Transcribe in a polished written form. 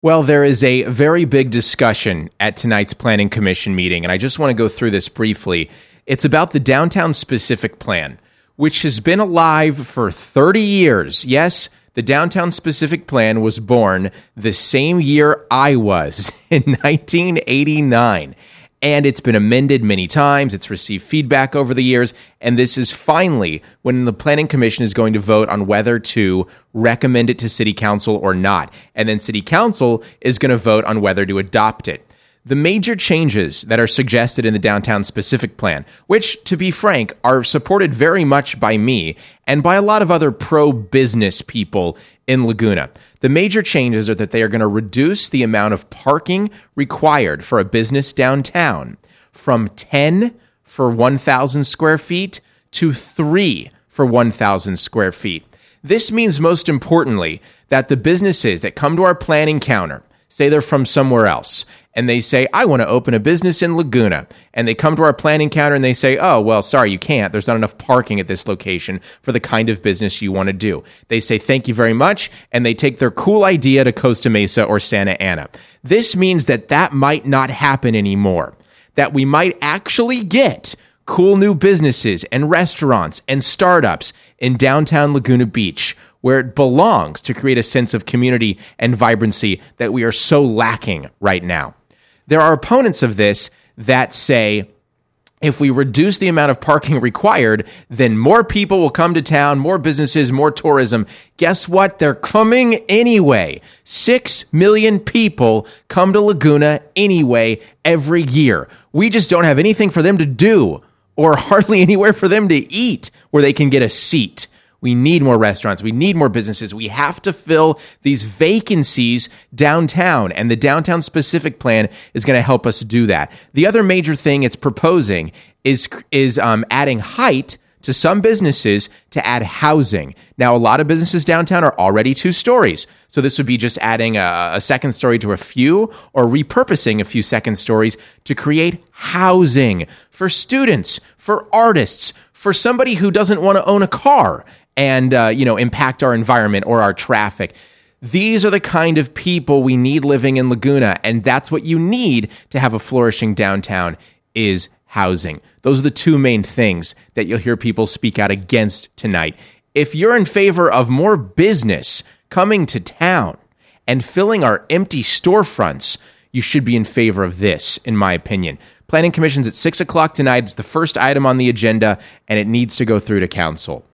Well, there is a very big discussion at tonight's Planning Commission meeting, and I just want to go through this briefly. It's about the Downtown Specific Plan, which has been alive for 30 years. Yes, the Downtown Specific Plan was born the same year I was, in 1989. And it's been amended many times. It's received feedback over the years. And this is finally when the Planning Commission is going to vote on whether to recommend it to City Council or not. And then City Council is going to vote on whether to adopt it. The major changes that are suggested in the Downtown Specific Plan, which, to be frank, are supported very much by me and by a lot of other pro-business people in Laguna. The major changes are that they are going to reduce the amount of parking required for a business downtown from 10 for 1,000 square feet to 3 for 1,000 square feet. This means, most importantly, that the businesses that come to our planning counter, say they're from somewhere else, and they say, I want to open a business in Laguna. And they come to our planning counter and they say, oh, well, sorry, you can't. There's not enough parking at this location for the kind of business you want to do. They say, thank you very much. And they take their cool idea to Costa Mesa or Santa Ana. This means that that might not happen anymore. That we might actually get cool new businesses and restaurants and startups in downtown Laguna Beach, where it belongs, to create a sense of community and vibrancy that we are so lacking right now. There are opponents of this that say, if we reduce the amount of parking required, then more people will come to town, more businesses, more tourism. Guess what? They're coming anyway. 6 million people come to Laguna anyway every year. We just don't have anything for them to do, or hardly anywhere for them to eat where they can get a seat. We need more restaurants. We need more businesses. We have to fill these vacancies downtown, and the Downtown Specific Plan is going to help us do that. The other major thing it's proposing is adding height to some businesses to add housing. Now, a lot of businesses downtown are already 2 stories. So this would be just adding a second story to a few, or repurposing a few second stories to create housing for students, for artists, for somebody who doesn't want to own a car and impact our environment or our traffic. These are the kind of people we need living in Laguna, and that's what you need to have a flourishing downtown, is housing. Those are the 2 main things that you'll hear people speak out against tonight. If you're in favor of more business coming to town and filling our empty storefronts, you should be in favor of this, in my opinion. Planning Commission's at 6 o'clock tonight. It's the first item on the agenda, and it needs to go through to council.